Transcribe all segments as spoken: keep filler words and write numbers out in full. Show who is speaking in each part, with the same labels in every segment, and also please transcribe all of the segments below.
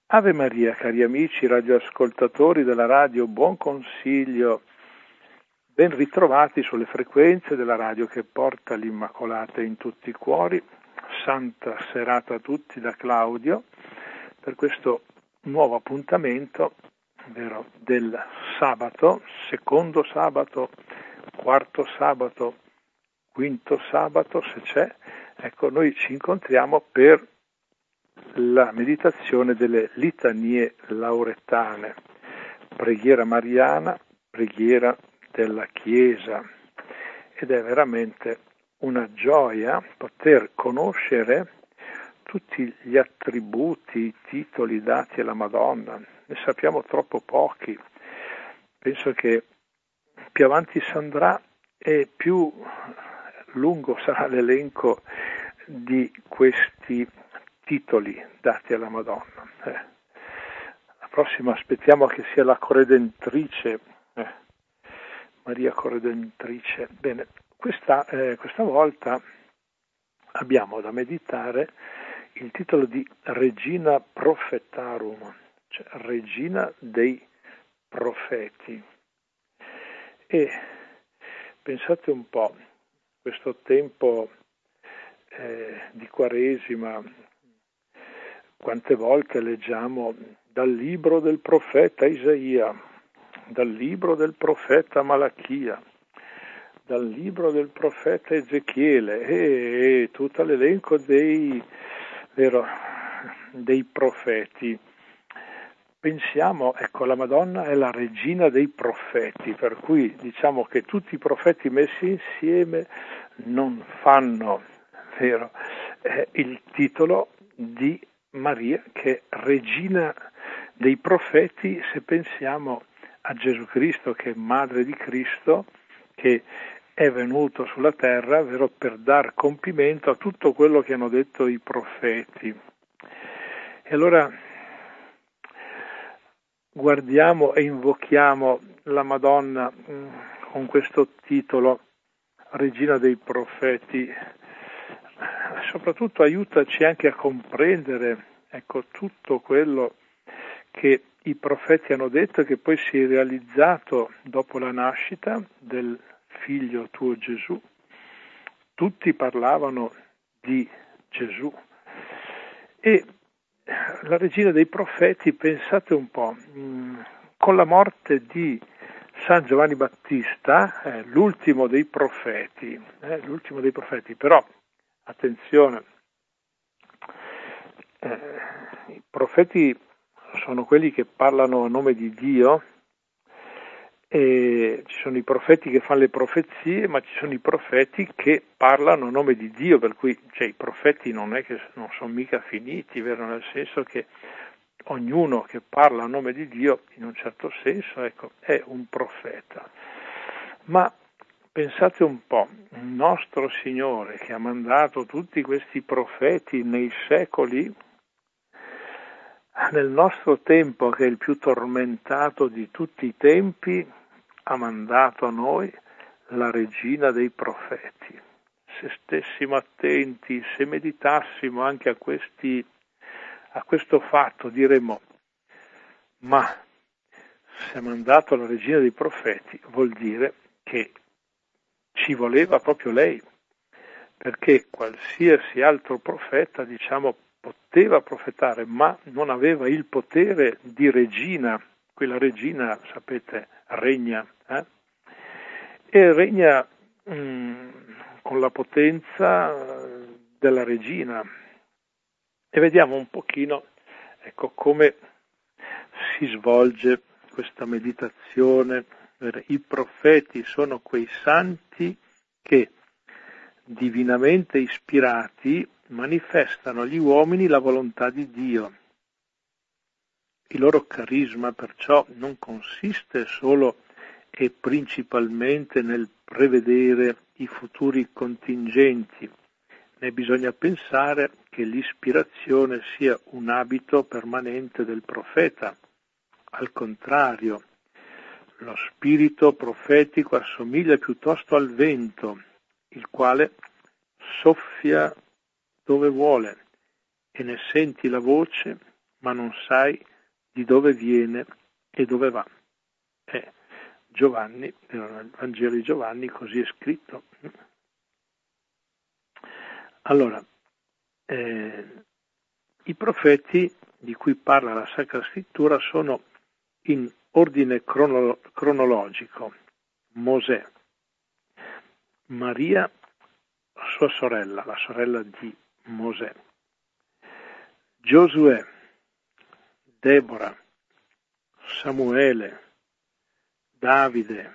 Speaker 1: Ave Maria, cari amici radioascoltatori della radio Buon Consiglio, ben ritrovati sulle frequenze della radio che porta l'Immacolata in tutti i cuori. Santa serata a tutti da Claudio per questo nuovo appuntamento, ovvero del sabato, secondo sabato, quarto sabato, quinto sabato, se c'è. Ecco, noi ci incontriamo per la meditazione delle litanie lauretane, preghiera mariana, preghiera della Chiesa, ed è veramente una gioia poter conoscere tutti gli attributi, i titoli dati alla Madonna. Ne sappiamo troppo pochi. Penso che più avanti si andrà e più lungo sarà l'elenco di questi titoli dati alla Madonna. Eh. La prossima aspettiamo che sia la corredentrice, eh. Maria Corredentrice. Bene, questa, eh, questa volta abbiamo da meditare il titolo di Regina Prophetarum, cioè Regina dei Profeti. E pensate un po', questo tempo eh, di Quaresima, quante volte leggiamo dal libro del profeta Isaia, dal libro del profeta Malachia, dal libro del profeta Ezechiele e, e tutto l'elenco dei, vero, dei profeti. Pensiamo, ecco, la Madonna è la regina dei profeti, per cui diciamo che tutti i profeti messi insieme non fanno, vero, eh, il titolo di Maria che è regina dei profeti, se pensiamo a Gesù Cristo che è madre di Cristo, che è venuto sulla terra, vero, per dar compimento a tutto quello che hanno detto i profeti. E allora guardiamo e invochiamo la Madonna mh, con questo titolo, Regina dei Profeti. Soprattutto aiutaci anche a comprendere, ecco, tutto quello che i profeti hanno detto e che poi si è realizzato dopo la nascita del figlio tuo Gesù. Tutti parlavano di Gesù. E la regina dei profeti, pensate un po', mh, con la morte di San Giovanni Battista, eh, l'ultimo dei profeti, eh, l'ultimo dei profeti, però attenzione, eh, i profeti sono quelli che parlano a nome di Dio, e ci sono i profeti che fanno le profezie, ma ci sono i profeti che parlano a nome di Dio, per cui cioè, i profeti non è che non sono mica finiti, vero? Nel senso che ognuno che parla a nome di Dio, in un certo senso, ecco, è un profeta. Ma pensate un po', il nostro Signore che ha mandato tutti questi profeti nei secoli, nel nostro tempo, che è il più tormentato di tutti i tempi, ha mandato a noi la regina dei profeti. Se stessimo attenti, se meditassimo anche a questi, a questo fatto, diremmo, ma se ha mandato la regina dei profeti vuol dire che ci voleva proprio lei, perché qualsiasi altro profeta, diciamo, poteva profetare, ma non aveva il potere di regina. Quella regina, sapete, regna, eh? e regna mh, con la potenza della regina. E vediamo un pochino, ecco, come si svolge questa meditazione. I profeti sono quei santi che, divinamente ispirati, manifestano agli uomini la volontà di Dio. Il loro carisma perciò non consiste solo e principalmente nel prevedere i futuri contingenti, né bisogna pensare che l'ispirazione sia un abito permanente del profeta. Al contrario, lo spirito profetico assomiglia piuttosto al vento, il quale soffia dove vuole e ne senti la voce ma non sai di dove viene e dove va. E Giovanni, nel Vangelo di Giovanni, così è scritto. Allora, eh, i profeti di cui parla la Sacra Scrittura sono in ordine crono- cronologico. Mosè, Maria, sua sorella, la sorella di Mosè, Giosuè, Debora, Samuele, Davide,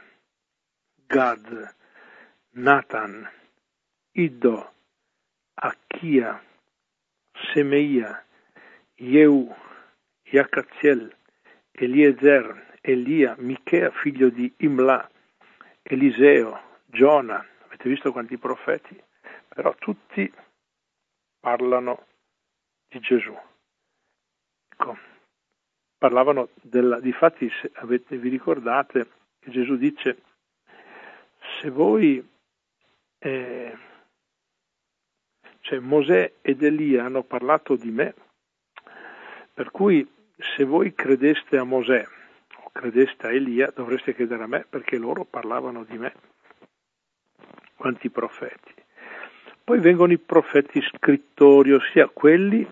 Speaker 1: Gad, Nathan, Iddo, Achia, Semeia, Jehu, Jacaziel, Eliezer, Elia, Michea, figlio di Imla, Eliseo, Giona. Avete visto quanti profeti? Però tutti parlano di Gesù. Ecco, parlavano della, difatti se avete, vi ricordate che Gesù dice: se voi eh, cioè Mosè ed Elia hanno parlato di me, per cui se voi credeste a Mosè o credeste a Elia dovreste credere a me, perché loro parlavano di me. Quanti profeti. Poi vengono i profeti scrittori, ossia quelli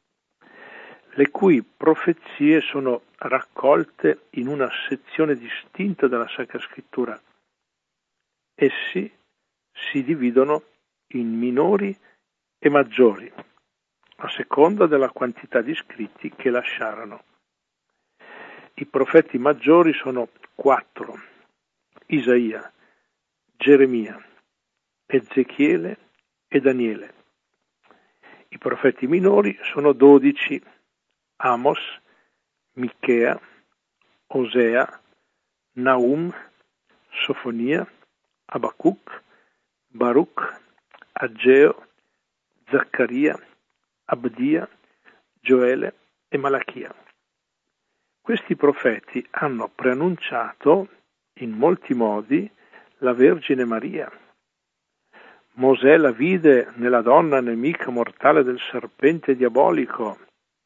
Speaker 1: le cui profezie sono raccolte in una sezione distinta della Sacra Scrittura. Essi si dividono in minori e maggiori, a seconda della quantità di scritti che lasciarono. I profeti maggiori sono quattro: Isaia, Geremia, Ezechiele e Daniele. I profeti minori sono dodici: Amos, Michea, Osea, Naum, Sofonia, Abacuc, Baruch, Ageo, Zaccaria, Abdia, Gioele e Malachia. Questi profeti hanno preannunciato in molti modi la Vergine Maria. Mosè la vide nella donna nemica mortale del serpente diabolico.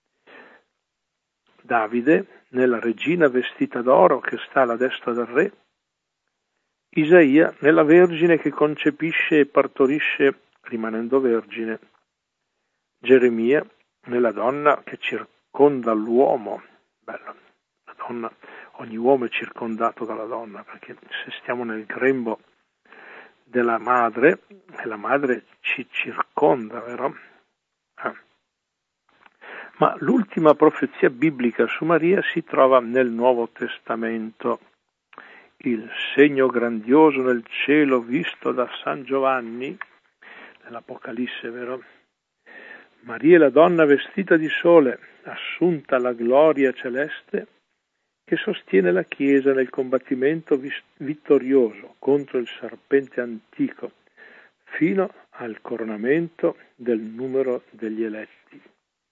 Speaker 1: Davide nella regina vestita d'oro che sta alla destra del re. Isaia nella vergine che concepisce e partorisce rimanendo vergine. Geremia nella donna che circonda l'uomo. Bello, la donna, ogni uomo è circondato dalla donna, perché se stiamo nel grembo della madre, la madre ci circonda, vero? Ah. Ma l'ultima profezia biblica su Maria si trova nel Nuovo Testamento. Il segno grandioso nel cielo visto da San Giovanni, nell'Apocalisse, vero? Maria è la donna vestita di sole, assunta alla gloria celeste, che sostiene la Chiesa nel combattimento vittorioso contro il serpente antico, fino al coronamento del numero degli eletti.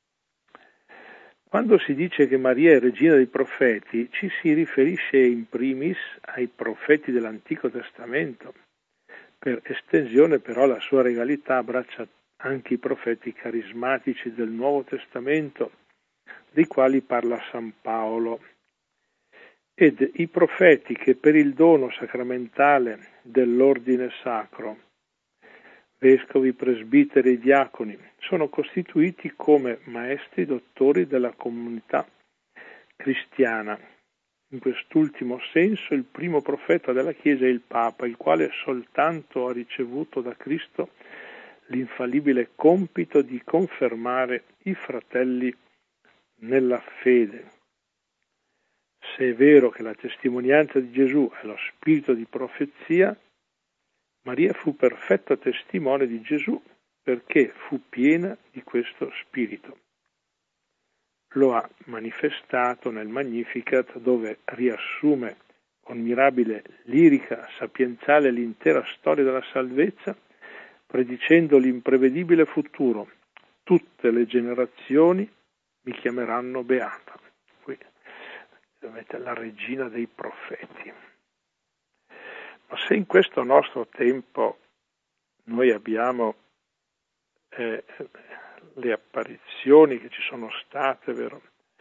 Speaker 1: Quando si dice che Maria è regina dei profeti, ci si riferisce in primis ai profeti dell'Antico Testamento. Per estensione però la sua regalità abbraccia anche i profeti carismatici del Nuovo Testamento, dei quali parla San Paolo, ed i profeti che per il dono sacramentale dell'ordine sacro, vescovi, presbiteri e diaconi, sono costituiti come maestri dottori della comunità cristiana. In quest'ultimo senso il primo profeta della Chiesa è il Papa, il quale soltanto ha ricevuto da Cristo l'infallibile compito di confermare i fratelli nella fede. Se è vero che la testimonianza di Gesù è lo spirito di profezia, Maria fu perfetta testimone di Gesù perché fu piena di questo spirito. Lo ha manifestato nel Magnificat, dove riassume con mirabile lirica sapienziale l'intera storia della salvezza, predicendo l'imprevedibile futuro. Tutte le generazioni mi chiameranno beata. Qui vedete la regina dei profeti. Ma se in questo nostro tempo noi abbiamo eh, le apparizioni che ci sono state, vero?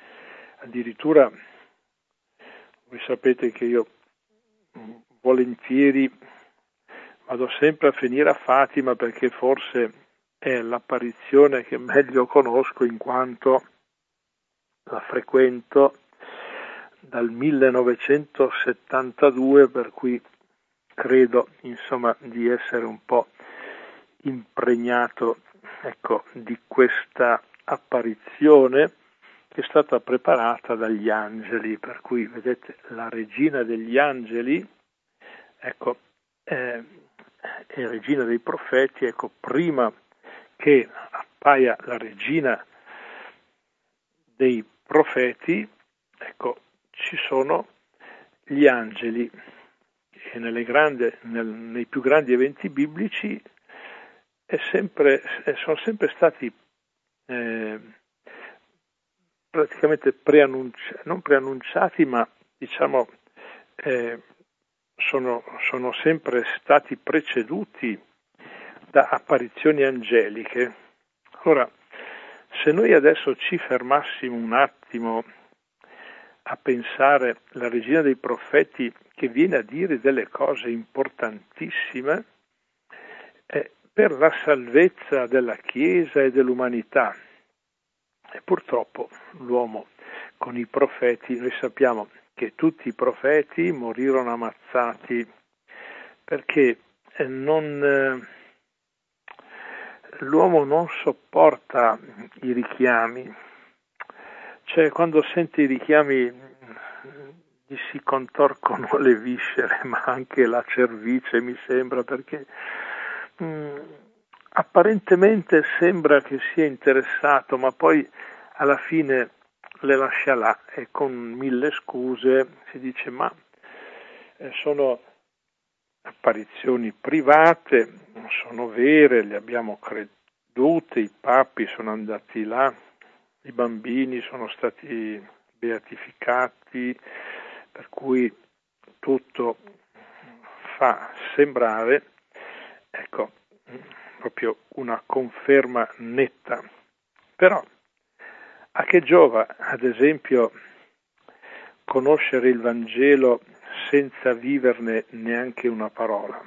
Speaker 1: addirittura voi sapete che io volentieri vado sempre a finire a Fatima perché forse è l'apparizione che meglio conosco in quanto la frequento dal millenovecentosettantadue, per cui credo insomma di essere un po' impregnato, ecco, di questa apparizione che è stata preparata dagli angeli, per cui vedete la regina degli angeli, ecco, eh, è regina dei profeti, ecco, prima che appaia la regina dei profeti, ecco, ci sono gli angeli e nelle grandi, nel, nei più grandi eventi biblici è sempre, sono sempre stati eh, praticamente preannunciati, non preannunciati, ma diciamo eh, sono, sono sempre stati preceduti da apparizioni angeliche. Allora, se noi adesso ci fermassimo un attimo a pensare alla regina dei profeti che viene a dire delle cose importantissime eh, per la salvezza della Chiesa e dell'umanità, e purtroppo l'uomo con i profeti, noi sappiamo che tutti i profeti morirono ammazzati perché non, eh, l'uomo non sopporta i richiami, cioè quando sente i richiami gli si contorcono le viscere, ma anche la cervice mi sembra, perché mh, apparentemente sembra che sia interessato, ma poi alla fine le lascia là e con mille scuse si dice ma eh, sono apparizioni private, sono vere, le abbiamo credute, i papi sono andati là, i bambini sono stati beatificati, per cui tutto fa sembrare, ecco, proprio una conferma netta. Però a che giova, ad esempio, conoscere il Vangelo senza viverne neanche una parola?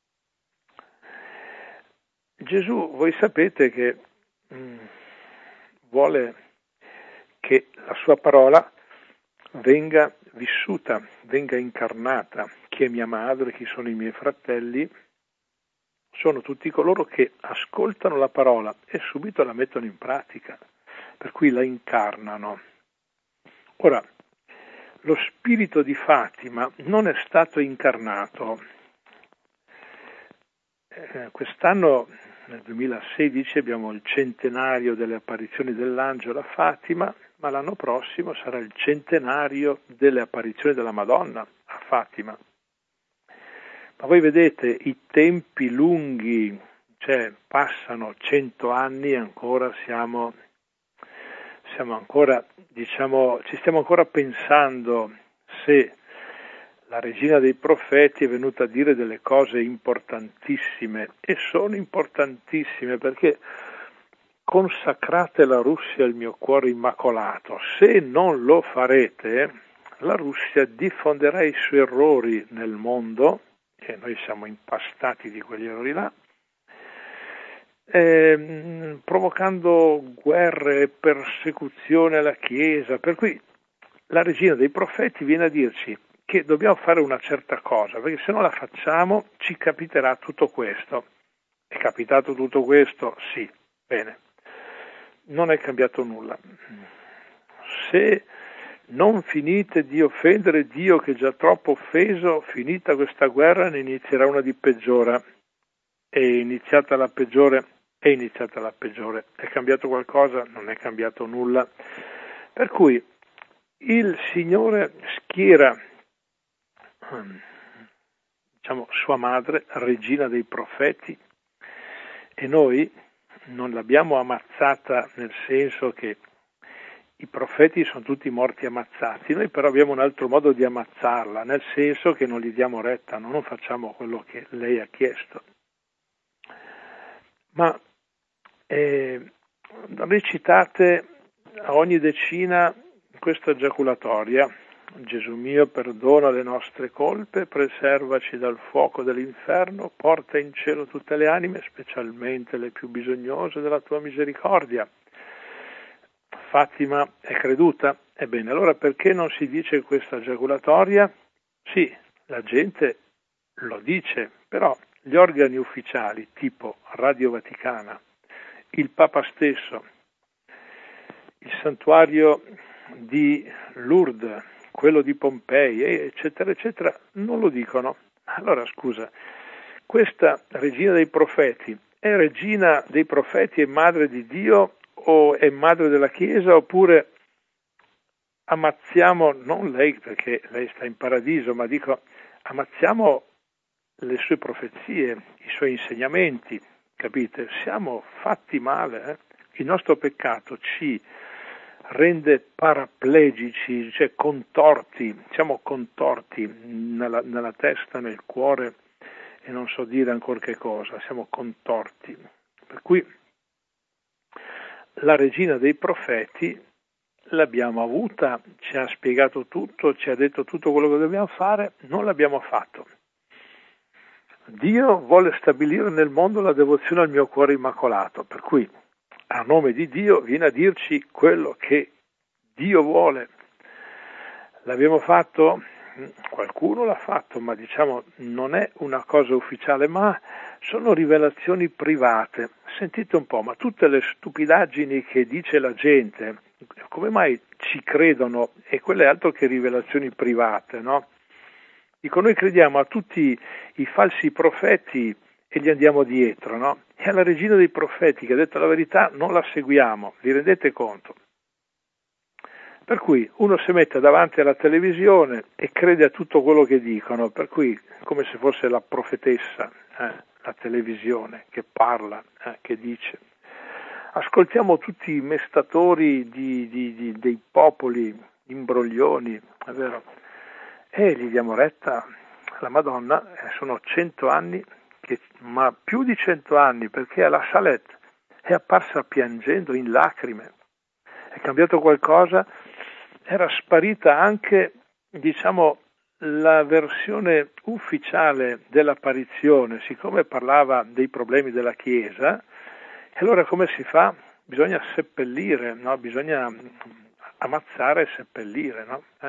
Speaker 1: Gesù, voi sapete che mh, vuole che la sua parola venga vissuta, venga incarnata. Chi è mia madre, chi sono i miei fratelli, sono tutti coloro che ascoltano la parola e subito la mettono in pratica, per cui la incarnano. Ora, lo spirito di Fatima non è stato incarnato. Eh, quest'anno, nel duemilasedici, abbiamo il centenario delle apparizioni dell'angelo a Fatima, ma l'anno prossimo sarà il centenario delle apparizioni della Madonna a Fatima. Ma voi vedete i tempi lunghi, cioè passano cento anni e ancora siamo, siamo ancora, diciamo, ci stiamo ancora pensando se la regina dei profeti è venuta a dire delle cose importantissime, e sono importantissime perché consacrate la Russia al mio cuore immacolato. Se non lo farete, la Russia diffonderà i suoi errori nel mondo, e noi siamo impastati di quegli errori là, eh, provocando guerre e persecuzione alla Chiesa. Per cui la regina dei profeti viene a dirci che dobbiamo fare una certa cosa, perché se non la facciamo ci capiterà tutto questo. È capitato tutto questo? Sì, bene. Non è cambiato nulla. Se non finite di offendere Dio, che è già troppo offeso, finita questa guerra ne inizierà una di peggiore. È iniziata la peggiore, è iniziata la peggiore. È cambiato qualcosa? Non è cambiato nulla. Per cui il Signore schiera, diciamo, sua madre, regina dei profeti, e noi non l'abbiamo ammazzata nel senso che i profeti sono tutti morti ammazzati, noi però abbiamo un altro modo di ammazzarla, nel senso che non gli diamo retta, non facciamo quello che lei ha chiesto. Ma eh, recitate a ogni decina questa giaculatoria: Gesù mio, perdona le nostre colpe, preservaci dal fuoco dell'inferno, porta in cielo tutte le anime, specialmente le più bisognose della tua misericordia. Fatima è creduta? Ebbene, allora perché non si dice questa giaculatoria? Sì, la gente lo dice, però gli organi ufficiali, tipo Radio Vaticana, il Papa stesso, il santuario di Lourdes, quello di Pompei, eccetera, eccetera, non lo dicono. Allora, scusa, questa regina dei profeti è regina dei profeti e madre di Dio o è madre della Chiesa, oppure ammazziamo, non lei perché lei sta in paradiso, ma dico ammazziamo le sue profezie, i suoi insegnamenti, capite? Siamo fatti male, eh? Il nostro peccato ci rende paraplegici, cioè contorti, siamo contorti nella, nella testa, nel cuore e non so dire ancora che cosa, siamo contorti. Per cui la regina dei profeti l'abbiamo avuta, ci ha spiegato tutto, ci ha detto tutto quello che dobbiamo fare, non l'abbiamo fatto. Dio vuole stabilire nel mondo la devozione al mio cuore immacolato, per cui a nome di Dio viene a dirci quello che Dio vuole. L'abbiamo fatto? Qualcuno l'ha fatto, ma diciamo non è una cosa ufficiale, ma sono rivelazioni private. Sentite un po', ma tutte le stupidaggini che dice la gente, come mai ci credono? E quelle altro che rivelazioni private, no? Dico, noi crediamo a tutti i falsi profeti e gli andiamo dietro, no? E alla regina dei profeti, che ha detto la verità, non la seguiamo, vi rendete conto? Per cui uno si mette davanti alla televisione e crede a tutto quello che dicono, per cui come se fosse la profetessa, eh, la televisione, che parla, eh, che dice. Ascoltiamo tutti i mestatori di, di, di, dei popoli, imbroglioni, è vero? E gli diamo retta alla Madonna, eh, sono cento anni, che, ma più di cento anni, perché alla Salette è apparsa piangendo in lacrime. È cambiato qualcosa? Era sparita anche, diciamo, la versione ufficiale dell'apparizione, siccome parlava dei problemi della Chiesa, e allora come si fa? Bisogna seppellire, no? Bisogna ammazzare e seppellire, no? Eh?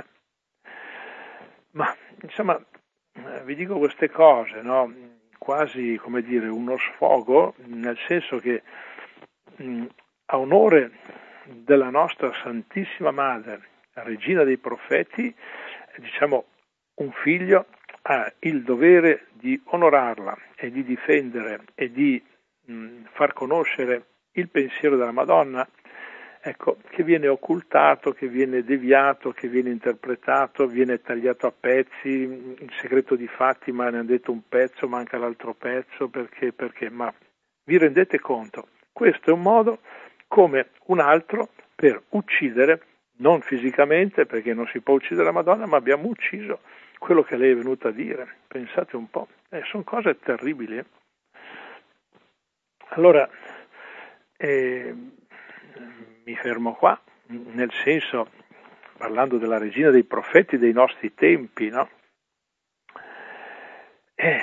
Speaker 1: Ma, insomma, vi dico queste cose, no? Quasi, come dire, uno sfogo, nel senso che mh, a onore della nostra Santissima Madre, Regina dei Profeti, diciamo, un figlio ha il dovere di onorarla e di difendere e di mh, far conoscere il pensiero della Madonna, ecco, che viene occultato, che viene deviato, che viene interpretato, viene tagliato a pezzi. Il segreto di Fatima ne ha detto un pezzo, manca l'altro pezzo, perché, perché, ma vi rendete conto? Questo è un modo come un altro per uccidere, non fisicamente, perché non si può uccidere la Madonna, ma abbiamo ucciso quello che lei è venuta a dire. Pensate un po', eh, sono cose terribili. Eh? Allora, eh, mi fermo qua, nel senso, parlando della regina dei profeti dei nostri tempi, no? Eh,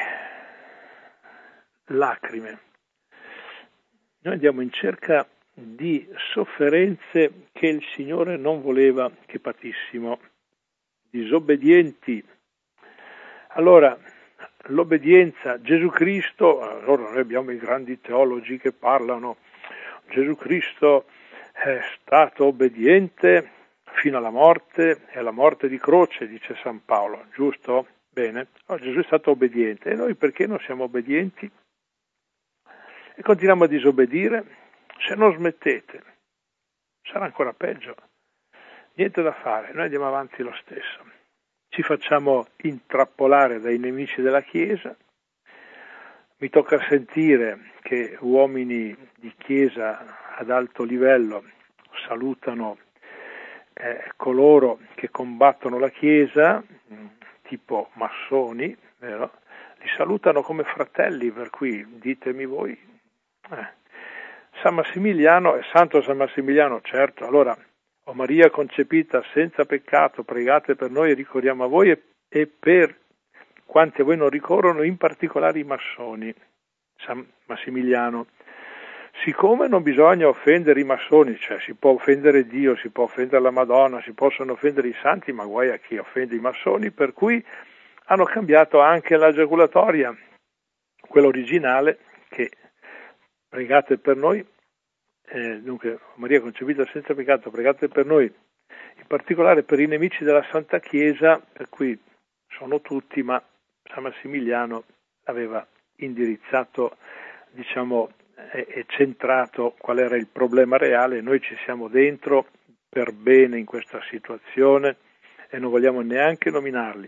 Speaker 1: lacrime. Noi andiamo in cerca di sofferenze che il Signore non voleva che patissimo, disobbedienti. Allora, l'obbedienza, Gesù Cristo, allora noi abbiamo i grandi teologi che parlano, Gesù Cristo è stato obbediente fino alla morte e alla morte di croce, dice San Paolo, giusto? Bene, oh, Gesù è stato obbediente e noi perché non siamo obbedienti? E continuiamo a disobbedire? Se non smettete, sarà ancora peggio. Niente da fare, noi andiamo avanti lo stesso. Ci facciamo intrappolare dai nemici della Chiesa. Mi tocca sentire che uomini di Chiesa ad alto livello salutano eh, coloro che combattono la Chiesa, tipo massoni, vero? Li salutano come fratelli, per cui ditemi voi. Eh. San Massimiliano è santo San Massimiliano, certo, allora O Maria concepita senza peccato, pregate per noi e ricorriamo a voi, e, e per quanti a voi non ricorrono, in particolare i massoni. San Massimiliano. Siccome non bisogna offendere i massoni, cioè si può offendere Dio, si può offendere la Madonna, si possono offendere i santi, ma guai a chi offende i massoni, per cui hanno cambiato anche la giaculatoria, quella originale, che pregate per noi, eh, dunque Maria concepita senza peccato, pregate per noi, in particolare per i nemici della Santa Chiesa, per cui sono tutti, ma San Massimiliano aveva indirizzato, diciamo, e centrato qual era il problema reale. Noi ci siamo dentro per bene in questa situazione e non vogliamo neanche nominarli.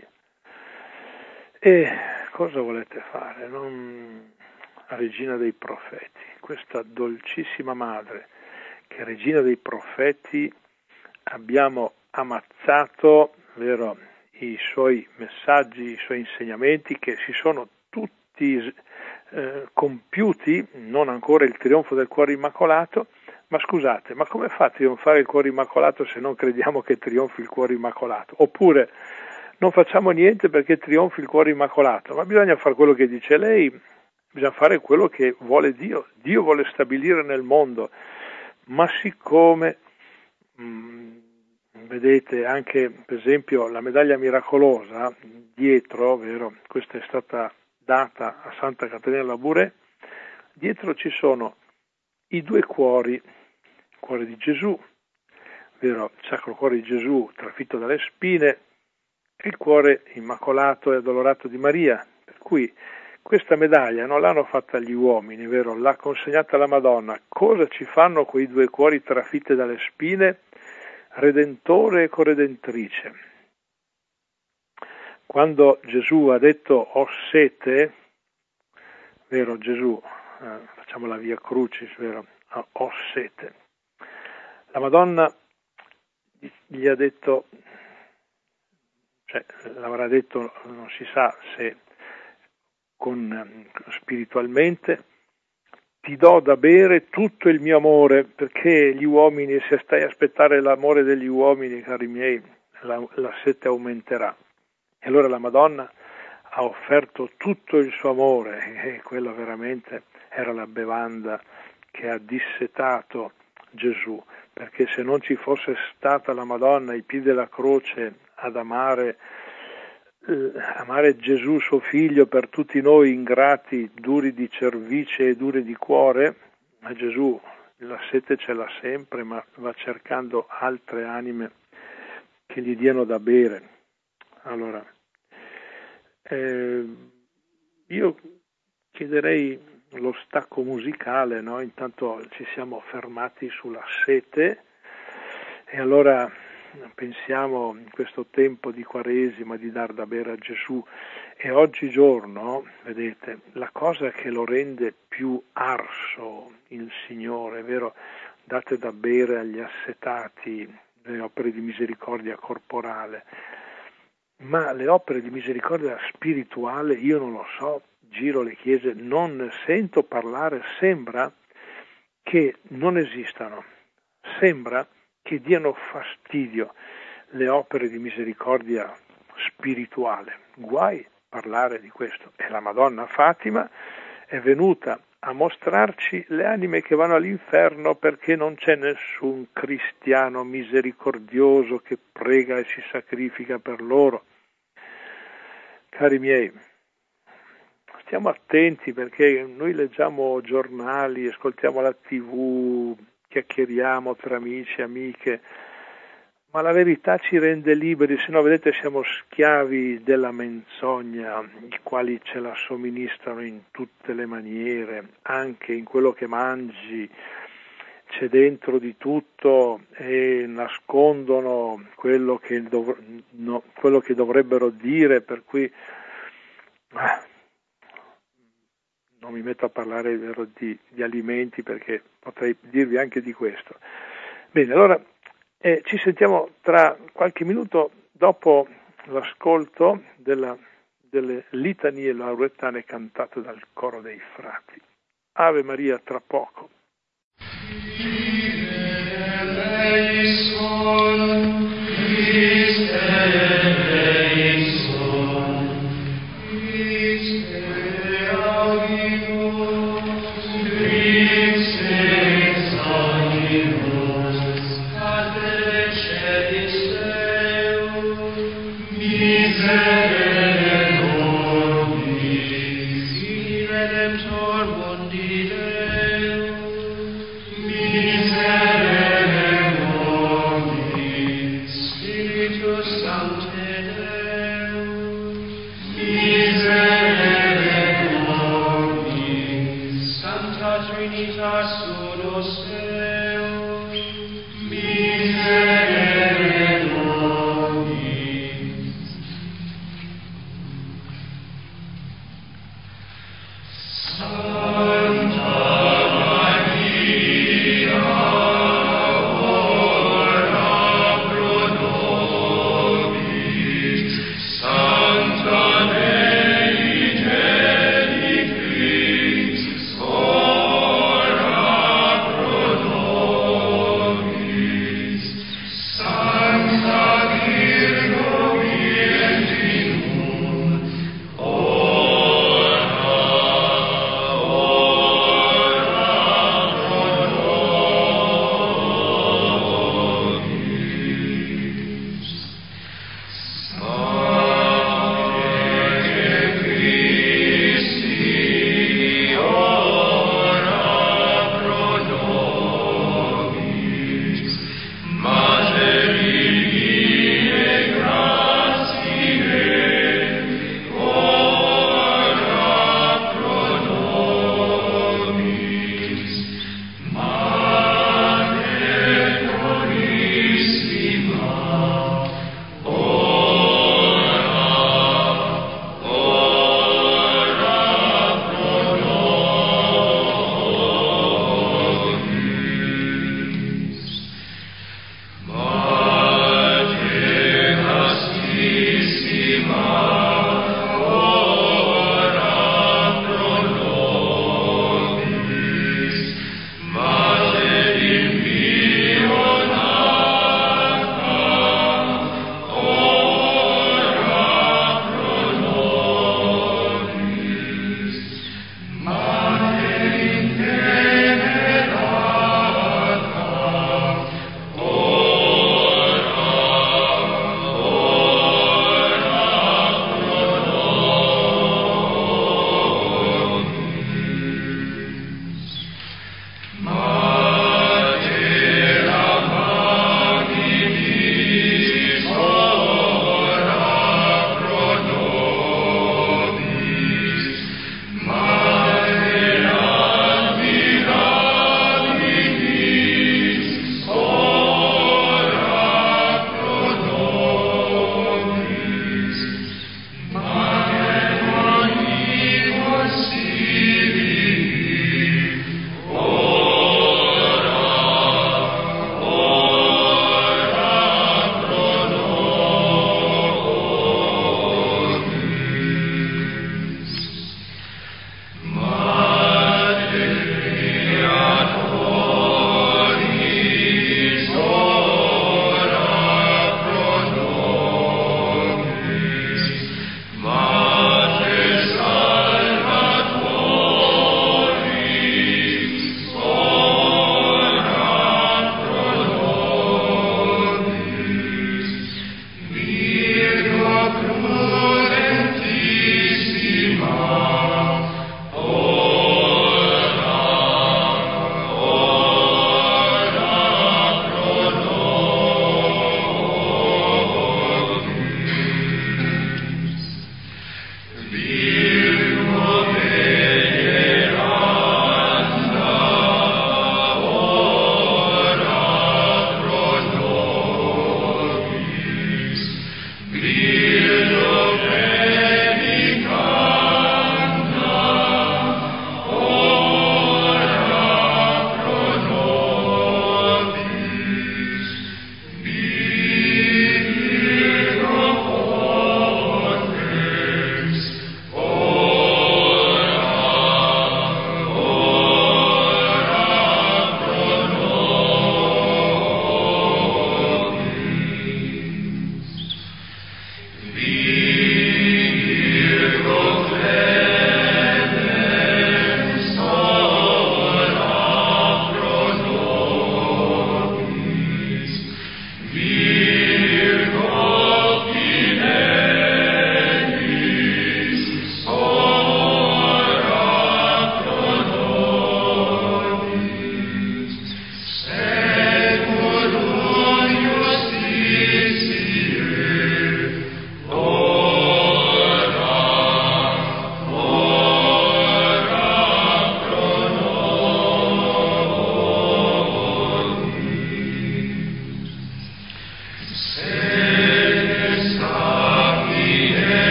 Speaker 1: E cosa volete fare? Non... La regina dei profeti, questa dolcissima madre, che regina dei profeti, abbiamo ammazzato, vero, i suoi messaggi, i suoi insegnamenti, che si sono tutti eh, compiuti, non ancora il trionfo del cuore immacolato, ma scusate, ma come fa a trionfare il cuore immacolato se non crediamo che trionfi il cuore immacolato? Oppure non facciamo niente perché trionfi il cuore immacolato, ma bisogna fare quello che dice lei, bisogna fare quello che vuole Dio. Dio vuole stabilire nel mondo, ma siccome mh, vedete anche per esempio la medaglia miracolosa dietro, vero? Questa è stata data a Santa Caterina Labouré, dietro ci sono i due cuori, il cuore di Gesù, vero? Il Sacro Cuore di Gesù trafitto dalle spine, e il cuore immacolato e addolorato di Maria, per cui questa medaglia non l'hanno fatta gli uomini, vero? L'ha consegnata alla Madonna. Cosa ci fanno quei due cuori trafitti dalle spine? Redentore e corredentrice. Quando Gesù ha detto ho sete, vero Gesù, eh, facciamo la via crucis, vero? Ho sete. La Madonna gli ha detto, cioè l'avrà detto, non si sa se con spiritualmente, ti do da bere tutto il mio amore, perché gli uomini, se stai a aspettare l'amore degli uomini, cari miei, la, la sete aumenterà. E allora la Madonna ha offerto tutto il suo amore, e quella veramente era la bevanda che ha dissetato Gesù, perché se non ci fosse stata la Madonna ai piedi della croce ad amare amare Gesù suo figlio per tutti noi ingrati, duri di cervice e duri di cuore, ma Gesù la sete ce l'ha sempre, ma va cercando altre anime che gli diano da bere. Allora, eh, io chiederei lo stacco musicale, no? Intanto ci siamo fermati sulla sete, e allora pensiamo in questo tempo di Quaresima di dar da bere a Gesù, e oggigiorno, vedete, la cosa che lo rende più arso il Signore, è vero, date da bere agli assetati le opere di misericordia corporale, ma le opere di misericordia spirituale io non lo so, giro le chiese, non ne sento parlare, sembra che non esistano, sembra che diano fastidio le opere di misericordia spirituale. Guai parlare di questo. E la Madonna Fatima è venuta a mostrarci le anime che vanno all'inferno, perché non c'è nessun cristiano misericordioso che prega e si sacrifica per loro. Cari miei, stiamo attenti, perché noi leggiamo giornali, ascoltiamo la tivù, chiacchieriamo tra amici e amiche, ma la verità ci rende liberi, se no vedete siamo schiavi della menzogna, i quali ce la somministrano in tutte le maniere, anche in quello che mangi c'è dentro di tutto, e nascondono quello che, dov- no, quello che dovrebbero dire, per cui ah, non mi metto a parlare vero, di, di alimenti, perché potrei dirvi anche di questo. Bene, allora eh, ci sentiamo tra qualche minuto dopo l'ascolto della, delle litanie laurettane cantate dal coro dei frati. Ave Maria, tra poco.
Speaker 2: Lei Amen.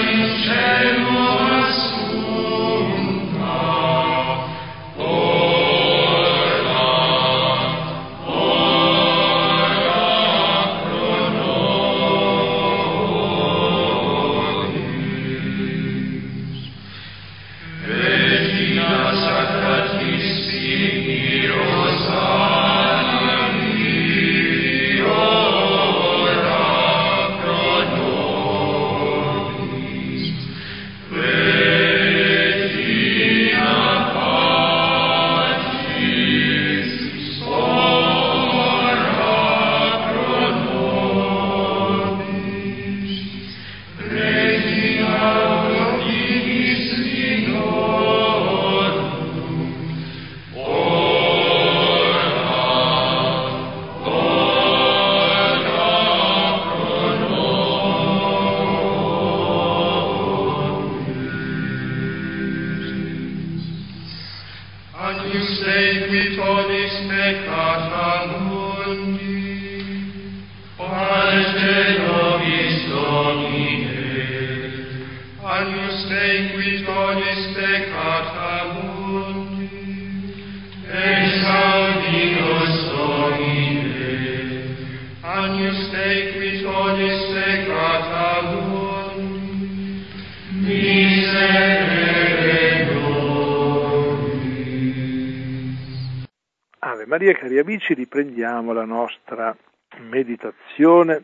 Speaker 1: Maria, cari amici, riprendiamo la nostra meditazione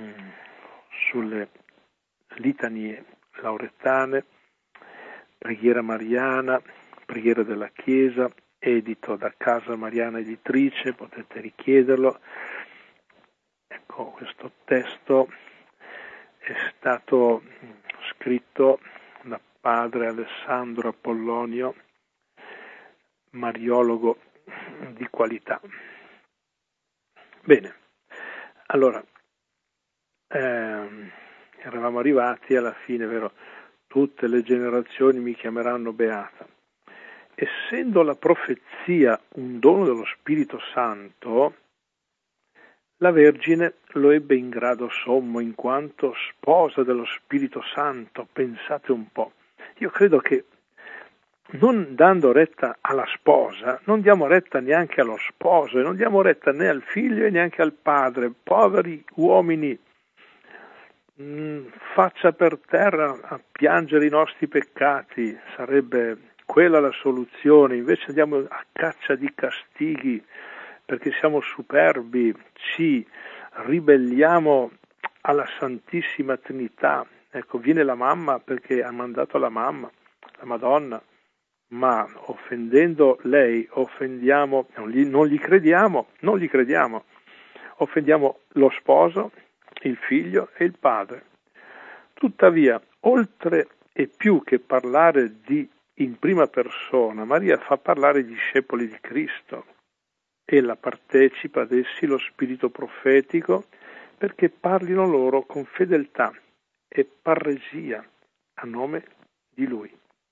Speaker 1: sulle litanie lauretane, preghiera mariana, preghiera della Chiesa, edito da Casa Mariana Editrice, potete richiederlo. Ecco, questo testo è stato scritto da padre Alessandro Apollonio, mariologo di qualità. Bene, allora ehm, eravamo arrivati alla fine, vero? Tutte le generazioni mi chiameranno beata. Essendo la profezia un dono dello Spirito Santo, la Vergine lo ebbe in grado sommo in quanto sposa dello Spirito Santo. Pensate un po'. Io credo che non dando retta alla sposa, non diamo retta neanche allo sposo, e non diamo retta né al figlio e neanche al padre. Poveri uomini, mh, faccia per terra a piangere i nostri peccati, sarebbe quella la soluzione. Invece andiamo a caccia di castighi perché siamo superbi, ci ribelliamo alla Santissima Trinità. Ecco, viene la mamma perché ha mandato la mamma, la Madonna, ma offendendo lei offendiamo, non gli, non gli crediamo, non gli crediamo, offendiamo lo sposo, il figlio e il padre. Tuttavia, oltre e più che parlare di in prima persona, Maria fa parlare i discepoli di Cristo. Ella partecipa ad essi lo spirito profetico perché parlino loro con fedeltà e parresia a nome di Lui.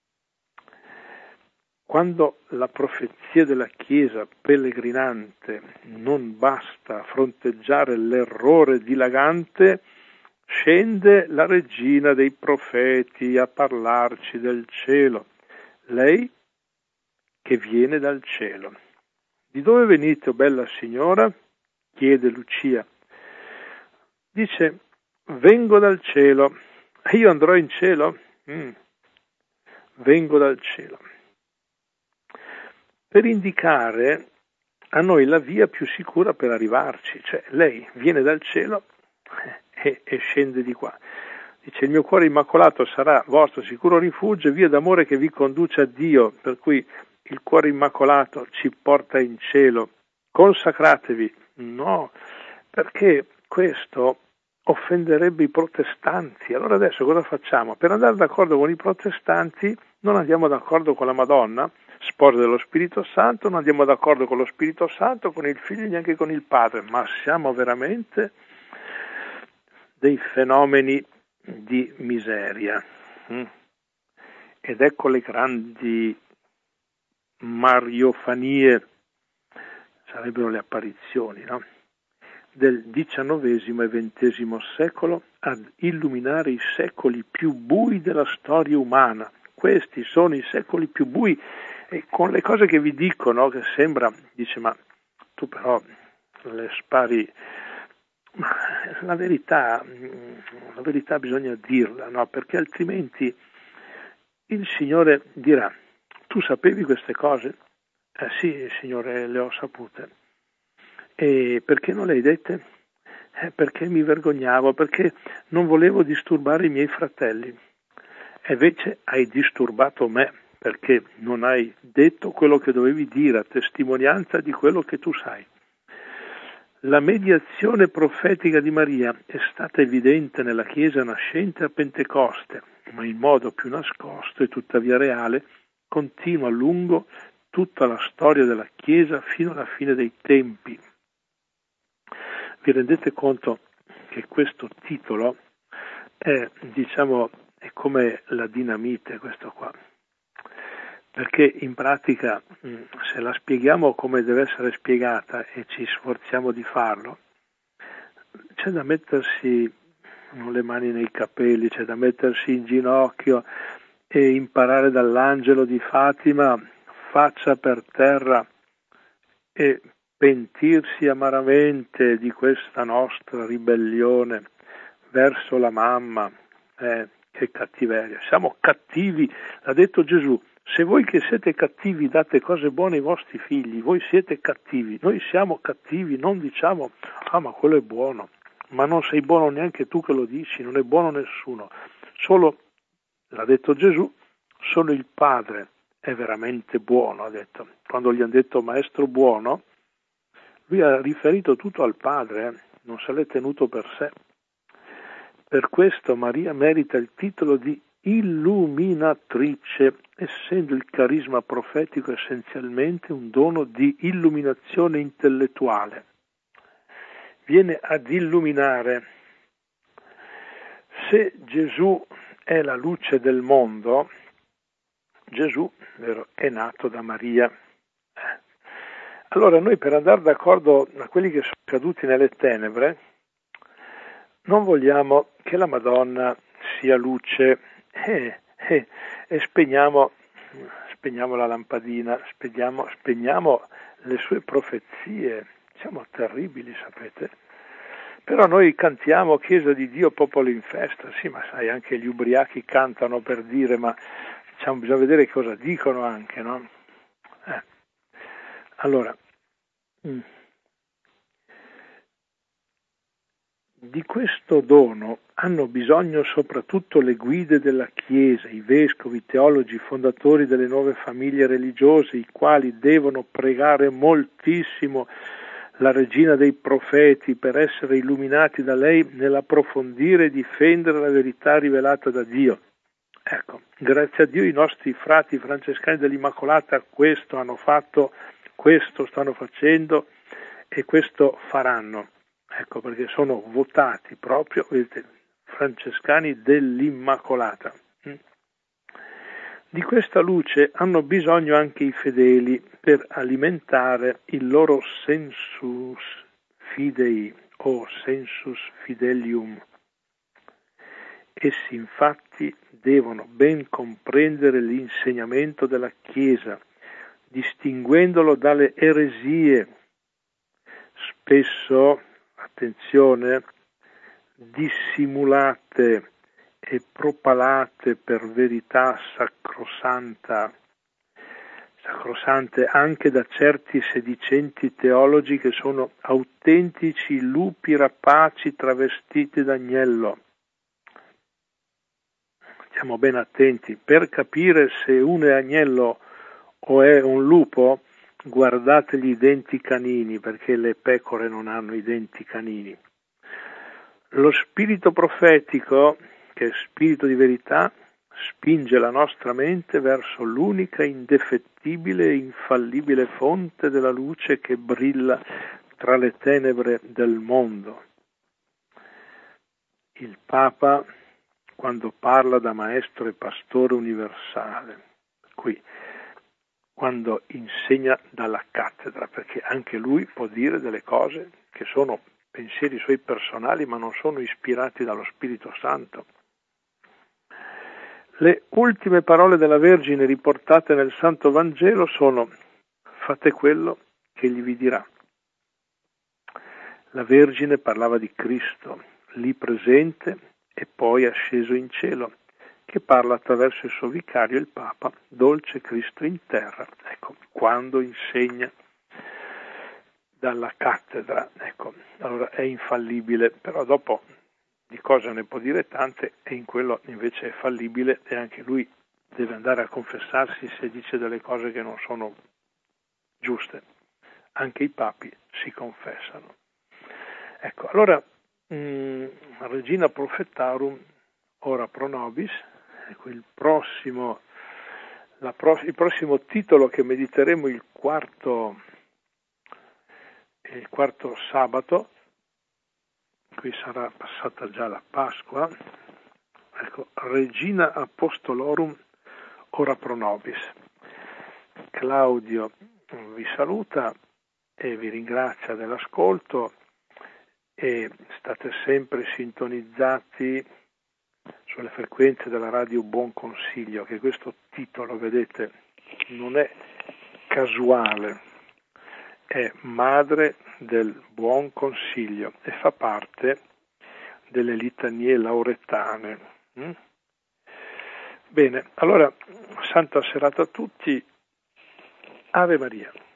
Speaker 1: Quando la profezia della Chiesa pellegrinante non basta a fronteggiare l'errore dilagante, scende la regina dei profeti a parlarci del cielo, lei che viene dal cielo. Di dove venite, o bella signora? Chiede Lucia. Dice, vengo dal cielo. E io andrò in cielo? Mm. Vengo dal cielo. Per indicare a noi la via più sicura per arrivarci. Cioè, lei viene dal cielo e, e scende di qua. Dice, il mio cuore immacolato sarà vostro sicuro rifugio, via d'amore che vi conduce a Dio, per cui il cuore immacolato ci porta in cielo. Consacratevi. No, perché questo offenderebbe i protestanti. Allora adesso cosa facciamo? Per andare d'accordo con i protestanti non andiamo d'accordo con la Madonna, sposa dello Spirito Santo, non andiamo d'accordo con lo Spirito Santo, con il Figlio e neanche con il Padre, ma siamo veramente dei fenomeni di miseria. Ed ecco le grandi mariofanie, sarebbero le apparizioni, no? Del diciannovesimo e ventesimo secolo, ad illuminare i secoli più bui della storia umana. Questi sono i secoli più bui, e con le cose che vi dicono, che sembra, dice, ma tu però le spari, ma la verità, la verità bisogna dirla, no? Perché altrimenti il Signore dirà, tu sapevi queste cose? Eh sì, Signore, le ho sapute. E perché non le hai dette? Eh, perché mi vergognavo, perché non volevo disturbare i miei fratelli. E invece hai disturbato me, perché non hai detto quello che dovevi dire, a testimonianza di quello che tu sai. La mediazione profetica di Maria è stata evidente nella Chiesa nascente a Pentecoste, ma in modo più nascosto e tuttavia reale, continua lungo tutta la storia della Chiesa fino alla fine dei tempi. Vi rendete conto che questo titolo è, diciamo, è come la dinamite, questo qua? Perché in pratica, se la spieghiamo come deve essere spiegata e ci sforziamo di farlo, c'è da mettersi le mani nei capelli, c'è da mettersi in ginocchio e imparare dall'angelo di Fatima, faccia per terra, e pentirsi amaramente di questa nostra ribellione verso la mamma. Eh, che cattiveria, siamo cattivi, l'ha detto Gesù. Se voi che siete cattivi date cose buone ai vostri figli, voi siete cattivi, noi siamo cattivi, non diciamo, ah ma quello è buono, ma non sei buono neanche tu che lo dici, non è buono nessuno, solo, l'ha detto Gesù, solo il Padre è veramente buono, ha detto. Quando gli hanno detto maestro buono, lui ha riferito tutto al Padre, eh? Non se l'è tenuto per sé. Per questo Maria merita il titolo di illuminatrice, essendo il carisma profetico essenzialmente un dono di illuminazione intellettuale. Viene ad illuminare. Se Gesù è la luce del mondo, Gesù, vero, è nato da Maria. Allora noi, per andare d'accordo a quelli che sono caduti nelle tenebre, non vogliamo che la Madonna sia luce e, e, e spegniamo, spegniamo la lampadina, spegniamo, spegniamo le sue profezie. Siamo terribili, sapete? Però noi cantiamo Chiesa di Dio, popolo in festa. Sì, ma sai, anche gli ubriachi cantano per dire, ma diciamo, bisogna vedere cosa dicono anche, no? Eh. Allora, mm. Di questo dono hanno bisogno soprattutto le guide della Chiesa, i vescovi, i teologi, i fondatori delle nuove famiglie religiose, i quali devono pregare moltissimo la regina dei profeti per essere illuminati da lei nell'approfondire e difendere la verità rivelata da Dio. Ecco, grazie a Dio i nostri frati francescani dell'Immacolata questo hanno fatto, questo stanno facendo e questo faranno. Ecco, perché sono votati proprio, vedete, francescani dell'Immacolata. Di questa luce hanno bisogno anche i fedeli per alimentare il loro sensus fidei o sensus fidelium. Essi infatti devono ben comprendere l'insegnamento della Chiesa, distinguendolo dalle eresie, spesso, attenzione, dissimulate e propalate per verità sacrosanta, sacrosante anche da certi sedicenti teologi che sono autentici lupi rapaci travestiti d'agnello. Stiamo ben attenti, per capire se uno è agnello o è un lupo, guardategli i denti canini, perché le pecore non hanno i denti canini. Lo spirito profetico, che è spirito di verità, spinge la nostra mente verso l'unica indefettibile e infallibile fonte della luce che brilla tra le tenebre del mondo. Il Papa, quando parla da maestro e pastore universale, qui, quando insegna dalla cattedra, perché anche lui può dire delle cose che sono pensieri suoi personali, ma non sono ispirati dallo Spirito Santo. Le ultime parole della Vergine riportate nel Santo Vangelo sono: fate quello che egli vi dirà. La Vergine parlava di Cristo, lì presente e poi asceso in cielo, che parla attraverso il suo vicario, il Papa, dolce Cristo in terra. Ecco, quando insegna dalla cattedra, ecco, allora è infallibile, però dopo di cosa ne può dire tante, e in quello invece è fallibile, e anche lui deve andare a confessarsi se dice delle cose che non sono giuste. Anche i papi si confessano. Ecco, allora, mh, Regina Prophetarum, ora pro nobis, ecco il prossimo, la pro, il prossimo titolo che mediteremo il quarto, il quarto sabato. Qui sarà passata già la Pasqua. Ecco, Regina Apostolorum, ora pro nobis. Claudio vi saluta e vi ringrazia dell'ascolto, e state sempre sintonizzati sulle frequenze della radio Buon Consiglio, che questo titolo, vedete, non è casuale, è madre del Buon Consiglio e fa parte delle litanie lauretane. Mm? Bene, allora, santa serata a tutti, Ave Maria.